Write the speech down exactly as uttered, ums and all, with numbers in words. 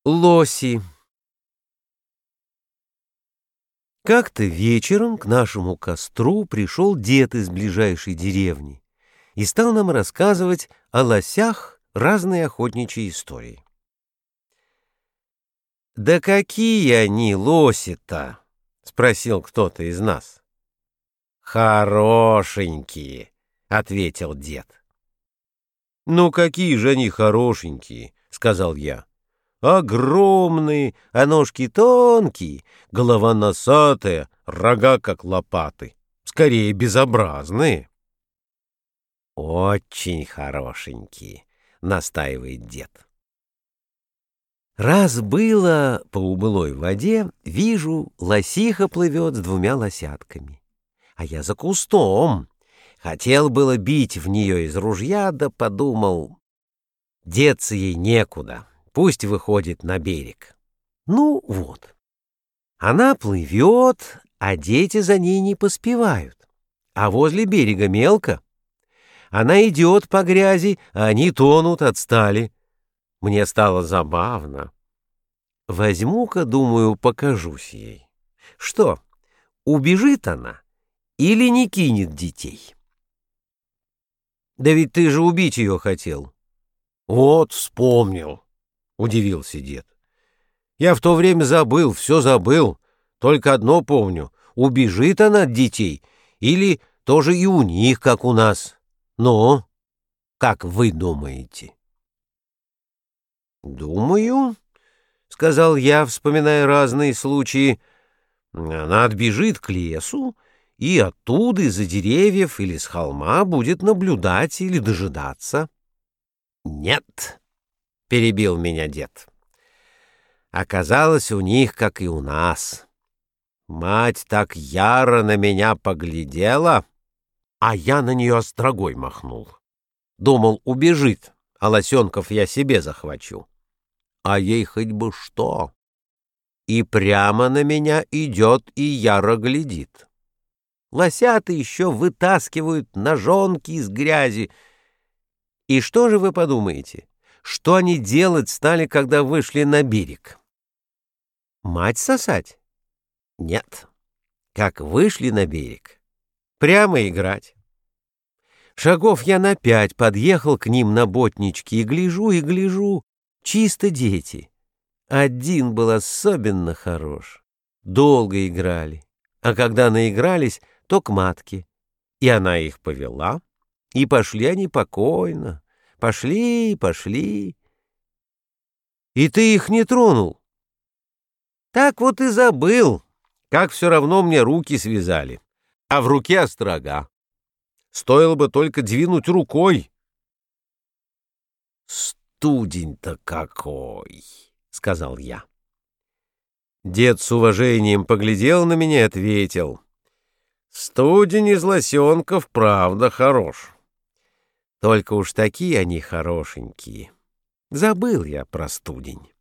Лоси. Как-то вечером к нашему костру пришел дед из ближайшей деревни и стал нам рассказывать о лосях разные охотничьи истории. «Да какие они лоси-то?» — спросил кто-то из нас. «Хорошенькие», — ответил дед. «Ну какие же они хорошенькие», — сказал я. «Огромные, а ножки тонкие, голова носатая, рога как лопаты, скорее безобразные». «Очень хорошенькие», — настаивает дед. Раз было по убылой воде, вижу, лосиха плывет с двумя лосятками, а я за кустом. Хотел было бить в нее из ружья, да подумал, деться ей некуда, пусть выходит на берег. Ну вот, она плывет, а дети за ней не поспевают, а возле берега мелко. Она идет по грязи, а они тонут, отстали. Мне стало забавно. Возьму-ка, думаю, покажусь ей. Что, убежит она или не кинет детей? Да ведь ты же убить ее хотел. Вот вспомнил, удивился дед. Я в то время забыл, все забыл. Только одно помню. Убежит она от детей или тоже и у них, как у нас? Ну, как вы думаете? Думаю, сказал я, вспоминая разные случаи, она отбежит к лесу и оттуда из-за деревьев или с холма будет наблюдать или дожидаться. Нет, перебил меня дед. Оказалось, у них, как и у нас. Мать так яро на меня поглядела, а я на нее острогой махнул. Думал, убежит, а лосенков я себе захвачу. А ей хоть бы что. И прямо на меня идет и яро глядит. Лосята еще вытаскивают ножонки из грязи. И что же вы подумаете? Что они делать стали, когда вышли на берег? Мать сосать? Нет. Как вышли на берег, прямо играть. Шагов я на пять подъехал к ним на ботничке и гляжу, и гляжу, чисто дети. Один был особенно хорош. Долго играли, а когда наигрались, то к матке. И она их повела, и пошли они покойно. Пошли, пошли. И ты их не тронул. Так вот и забыл, как все равно мне руки связали, а в руке острога. Стоило бы только двинуть рукой. Студень-то какой, сказал я. Дед с уважением поглядел на меня и ответил. Студень из лосенков правда хорош. Только уж такие они хорошенькие. Забыл я про студень.